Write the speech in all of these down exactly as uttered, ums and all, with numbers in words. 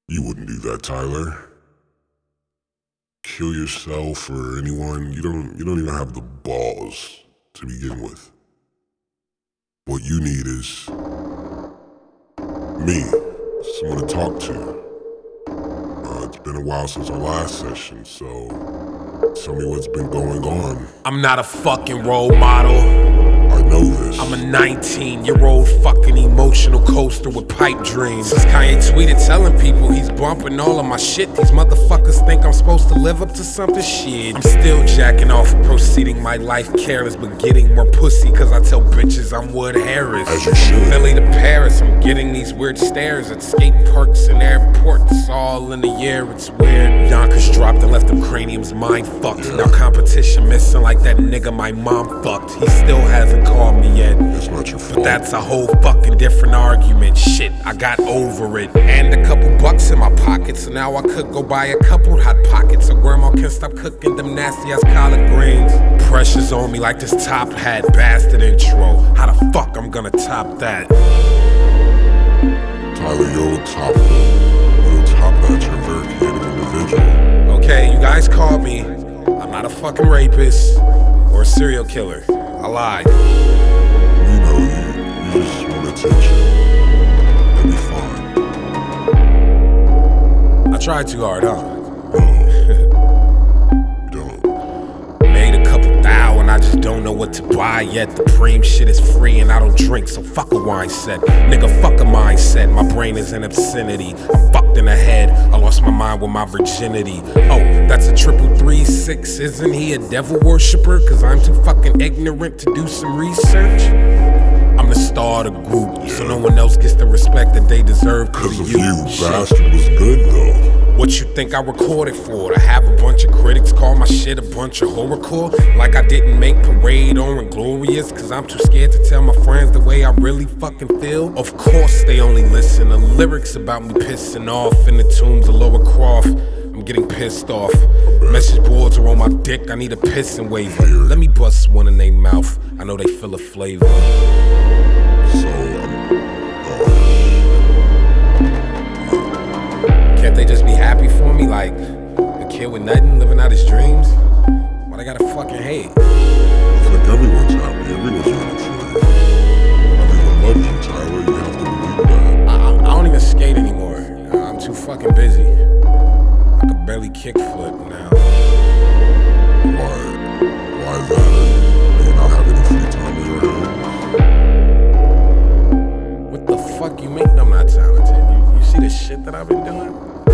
You wouldn't do that, Tyler. Kill yourself or anyone. You don't you don't even have the balls to begin with. What you need is me, someone to talk to. Uh, it's been a while since our last session, so tell me what's been going on. I'm not a fucking role model. I know this. I'm a nineteen-year-old fucking emotional coaster with pipe dreams. Since Kanye tweeted telling people he's bumping all of my shit, these motherfuckers think I'm supposed to live up to something. Shit, I'm still jacking off, proceeding my life careless, but getting more pussy cause I tell bitches I'm Wood Harris. As you should. Philly to Paris, I'm getting these weird stares at skate parks and airports, all in the air, it's weird. Yonkers dropped and left them craniums mind fucked. Yeah. Now competition missing like that nigga my mom fucked. He still hasn't called me yet. It's not your fault. But that's a whole fucking different argument. Shit, I got over it. And a couple bucks in my pocket, so now I could go buy a couple hot pockets so grandma can stop cooking them nasty ass collard greens. Pressure's on me like this top hat bastard intro. How the fuck I'm gonna top that? Tyler, you'll top that. You'll top that. You're a very creative individual. Okay, you guys called me. I'm not a fucking rapist or a serial killer. I lied. You know, you, you just want attention. You'll be fine. I tried too hard, huh? No. Don't. Made a couple thou and I just don't know what to buy yet. The preem shit is free and I don't drink, so fuck a wine set. Nigga, fuck a mindset. My brain is an obscenity. I'm fucked in the head. I lost my mind with my virginity. Oh, that's a triple three six. Isn't he a devil worshiper? Cause I'm too fucking ignorant to do some research. I'm the star of the group, so no one else gets the respect that they deserve. Cause of you, you, shit. bastard was good though. What you think I recorded for? To have a bunch of critics call my shit a bunch of horrorcore? Like I didn't make Parade or Inglorious cause I'm too scared to tell my friends the way I really fucking feel? Of course they only listen to lyrics about me pissing off in the tombs of Lower Croft. I'm getting pissed off. Message boards are on my dick, I need a pissing waiver. Let me bust one in their mouth, I know they feel a flavor. So, um, Can't they just be happy for me? Like a kid with nothing, living out his dreams? Why they gotta fucking hate? I think everyone's happy. Everyone's ready for you. Everyone loves you, Tyler. You have to believe that. I, I, I don't even skate anymore. I'm too fucking busy. I could barely kickflip now. Why? Why is that? Do you not have any free time in your hands? What the fuck you mean I'm not talented? You, you see the shit that I've been doing?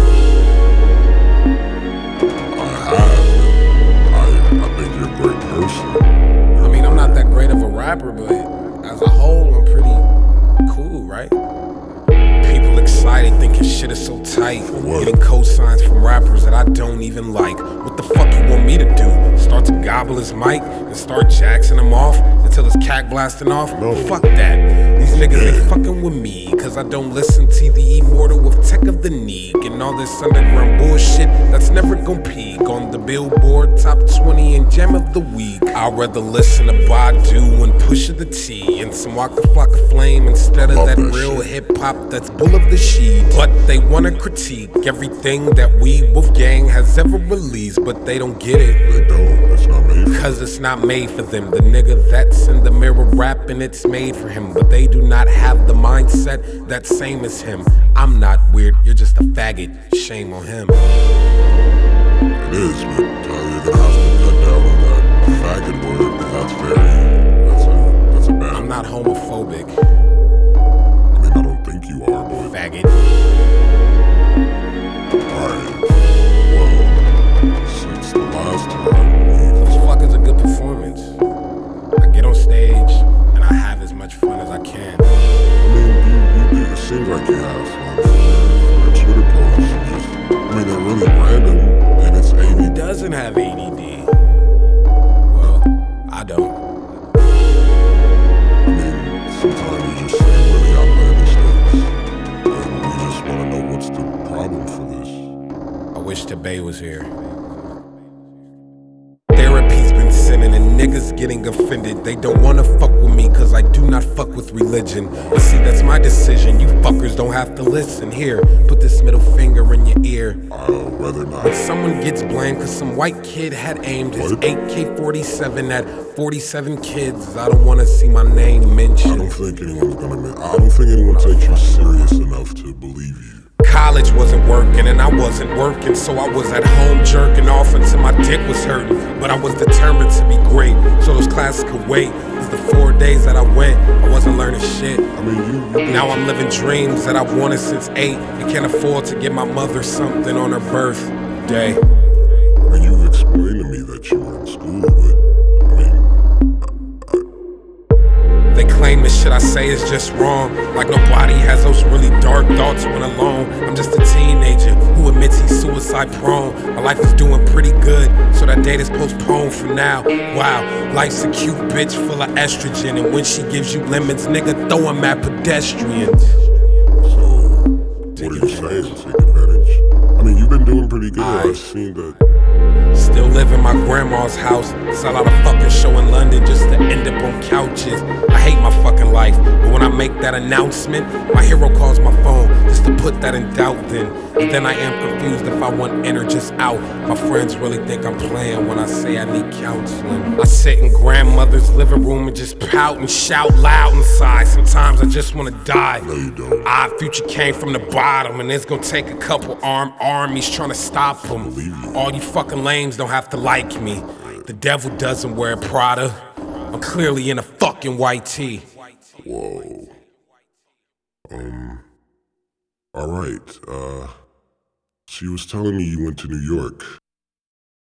I have. I, I think you're a great person. I mean, I'm not that great of a rapper, but as a whole, I'm pretty cool, right? People excited, thinking shit is so tight. what? Getting cosigns from rappers that I don't even like. What the fuck you want me to do? Start to gobble his mic and start jacksing him off until his cack blasting off? No. Fuck that. These niggas ain't fucking with me, cause I don't listen to the immortal with Tech of the Neek and all this underground bullshit that's never gon' peak on the Billboard Top twenty and Gem of the Week. I'd rather listen to Badu and Pusha the T and some Waka Flocka Flame instead of Love that that real shit. hip hop that's bull of the sheet. But they wanna critique everything that we, Wolfgang, has ever released, but they don't get it. They don't. It's not made for Cause it's not made for them. The nigga that's in the mirror rapping, it's made for him. But they do not have the mindset that's same as him. I'm not weird, you're just a faggot. Shame on him. It is, but Tyler, you're gonna have to cut down on that faggot word, because that's very, that's a, that's a bad. I'm not homophobic, I mean, I don't think you are, but. faggot. Alright. Well, since the last time The fuck is a good performance? I get on stage and I have as much fun as I can. we, I mean, you, you, it seems like you have fun for your Twitter posts. You just, I mean, they're really random, and it's A D Who D. doesn't have A D D? Well, I don't. I mean, sometimes you just say really outlandish things, and we just want to know what's the problem for this. I wish Tabay was here. Therapy's been sinning and niggas getting offended. They don't wanna fuck with me cause I do not fuck with religion. But see, that's my decision. You fuckers don't have to listen. Here, put this middle finger later. I'd rather not. When someone gets blamed cause some white kid had aimed his What? A K forty-seven at forty-seven kids, I don't wanna see my name mentioned. I don't think anyone's gonna. Ma- I don't think anyone takes you serious enough to believe you. College wasn't working and I wasn't working, so I was at home jerking off until my dick was hurting. But I was determined to be great, so those classes could wait. Cause the four days that I went, I wasn't learning shit. I mean, you. you Now I'm living dreams that I've wanted since eight and can't afford to get my mother something on her birthday. I mean, you've explained to me that you were in school, but I mean, They claim the shit I say is just wrong, like nobody has those really dark thoughts when alone. I'm just a teenager who admits he's suicide prone. My life is doing pretty good, so that date is postponed for now. Wow, life's a cute bitch full of estrogen, and when she gives you lemons, nigga, throw 'em at pedestrians. so what are you saying? Take advantage. I mean, you've been doing pretty good. I- I've seen that. Still live in my grandma's house, sell out a fucking show in London just to end up on couches. I hate my fucking life, but when I make that announcement, my hero calls my phone just to put that in doubt then. And then I am confused if I want in or just out. My friends really think I'm playing when I say I need counseling. I sit in grandmother's living room and just pout and shout loud inside. Sometimes I just wanna die. No, you don't. Our future came from the bottom, and it's gonna take a couple armed armies trying to stop them. Believe you. All you fucking lames don't have to like me. The devil doesn't wear Prada. I'm clearly in a fucking white tee. Whoa. Um. All right. Uh. She was telling me you went to New York.